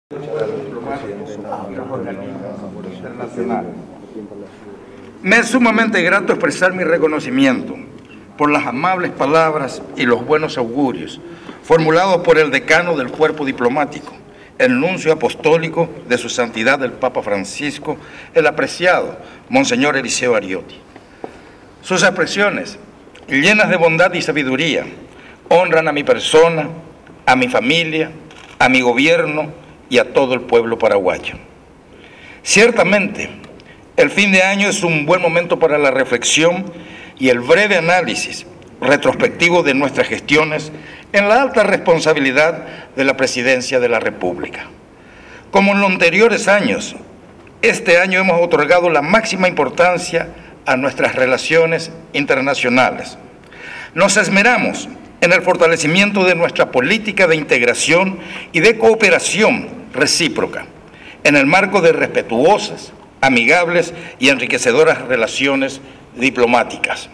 Me es sumamente grato expresar mi reconocimiento por las amables palabras y los buenos augurios formulados por el decano del cuerpo diplomático, el nuncio apostólico de su santidad el Papa Francisco, el apreciado Monseñor Eliseo Ariotti. Sus expresiones, llenas de bondad y sabiduría, honran a mi persona, a mi familia, a mi gobierno y a todo el pueblo paraguayo. Ciertamente, el fin de año es un buen momento para la reflexión y el breve análisis retrospectivo de nuestras gestiones en la alta responsabilidad de la Presidencia de la República. Como en los anteriores años, este año hemos otorgado la máxima importancia a nuestras relaciones internacionales. Nos esmeramos en el fortalecimiento de nuestra política de integración y de cooperación recíproca, en el marco de respetuosas, amigables y enriquecedoras relaciones diplomáticas.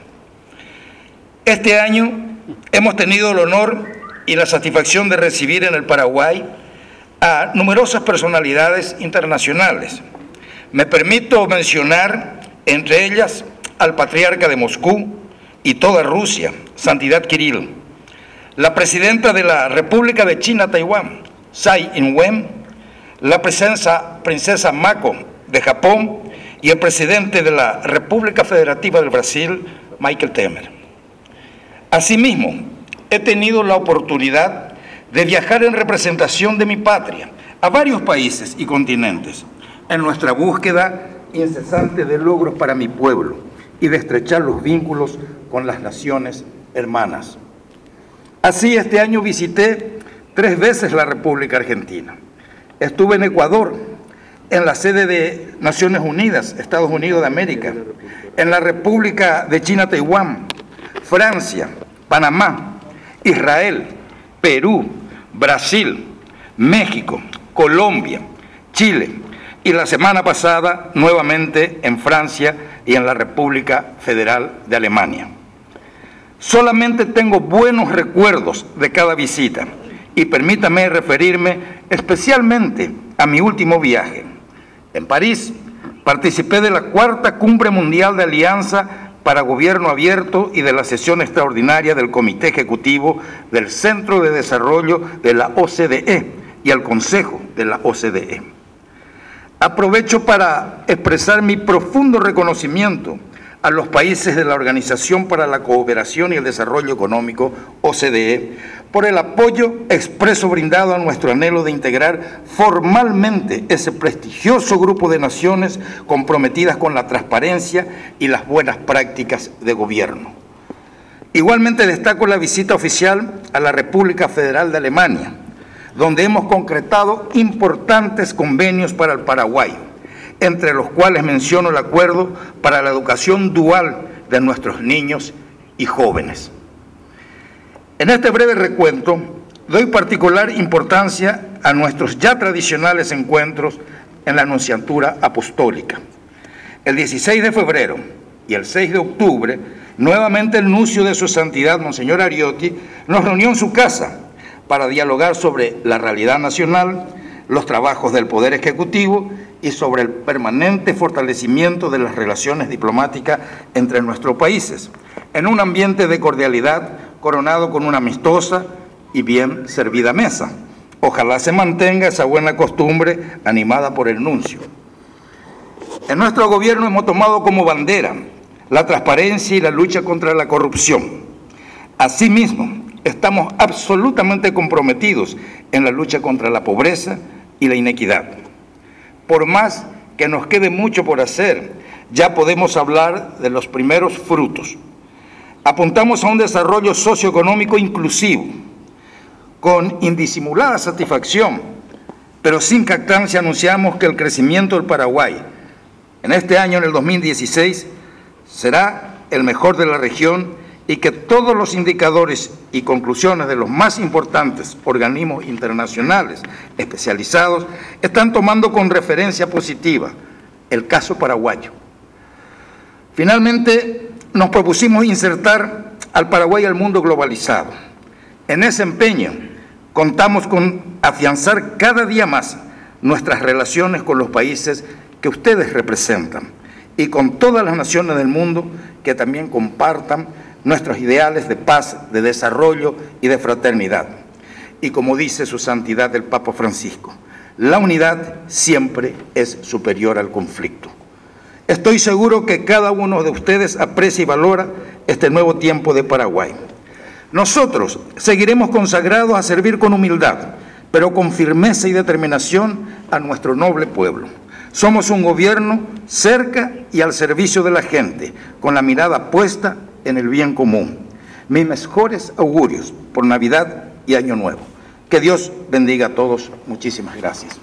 Este año hemos tenido el honor y la satisfacción de recibir en el Paraguay a numerosas personalidades internacionales. Me permito mencionar entre ellas al patriarca de Moscú y toda Rusia, Santidad Kirill, la presidenta de la República de China, Taiwán, Tsai Ing-wen, la princesa Mako de Japón y el presidente de la República Federativa del Brasil, Michel Temer. Asimismo, he tenido la oportunidad de viajar en representación de mi patria a varios países y continentes en nuestra búsqueda incesante de logros para mi pueblo y de estrechar los vínculos con las naciones hermanas. Así, este año visité 3 veces la República Argentina. Estuve en Ecuador, en la sede de Naciones Unidas, Estados Unidos de América, en la República de China, Taiwán, Francia, Panamá, Israel, Perú, Brasil, México, Colombia, Chile y la semana pasada nuevamente en Francia y en la República Federal de Alemania. Solamente tengo buenos recuerdos de cada visita y permítame referirme especialmente a mi último viaje. En París participé de la 4ª Cumbre Mundial de Alianza para Gobierno Abierto y de la sesión extraordinaria del Comité Ejecutivo del Centro de Desarrollo de la OCDE y al Consejo de la OCDE. Aprovecho para expresar mi profundo reconocimiento a los países de la Organización para la Cooperación y el Desarrollo Económico, OCDE, por el apoyo expreso brindado a nuestro anhelo de integrar formalmente ese prestigioso grupo de naciones comprometidas con la transparencia y las buenas prácticas de gobierno. Igualmente destaco la visita oficial a la República Federal de Alemania, donde hemos concretado importantes convenios para el Paraguay, entre los cuales menciono el acuerdo para la educación dual de nuestros niños y jóvenes. En este breve recuento, doy particular importancia a nuestros ya tradicionales encuentros en la Nunciatura Apostólica. El 16 de febrero y el 6 de octubre, nuevamente el nuncio de su santidad, Monseñor Ariotti, nos reunió en su casa para dialogar sobre la realidad nacional, los trabajos del Poder Ejecutivo y sobre el permanente fortalecimiento de las relaciones diplomáticas entre nuestros países, en un ambiente de cordialidad coronado con una amistosa y bien servida mesa. Ojalá se mantenga esa buena costumbre animada por el nuncio. En nuestro gobierno hemos tomado como bandera la transparencia y la lucha contra la corrupción. Asimismo, estamos absolutamente comprometidos en la lucha contra la pobreza y la inequidad. Por más que nos quede mucho por hacer, ya podemos hablar de los primeros frutos. Apuntamos a un desarrollo socioeconómico inclusivo, con indisimulada satisfacción, pero sin jactancia anunciamos que el crecimiento del Paraguay en este año, en el 2016, será el mejor de la región y que todos los indicadores y conclusiones de los más importantes organismos internacionales especializados están tomando con referencia positiva el caso paraguayo. Finalmente, nos propusimos insertar al Paraguay al mundo globalizado. En ese empeño, contamos con afianzar cada día más nuestras relaciones con los países que ustedes representan y con todas las naciones del mundo que también compartan nuestros ideales de paz, de desarrollo y de fraternidad. Y como dice su santidad el Papa Francisco, la unidad siempre es superior al conflicto. Estoy seguro que cada uno de ustedes aprecia y valora este nuevo tiempo de Paraguay. Nosotros seguiremos consagrados a servir con humildad, pero con firmeza y determinación a nuestro noble pueblo. Somos un gobierno cerca y al servicio de la gente, con la mirada puesta en el bien común. Mis mejores augurios por Navidad y Año Nuevo. Que Dios bendiga a todos. Muchísimas gracias.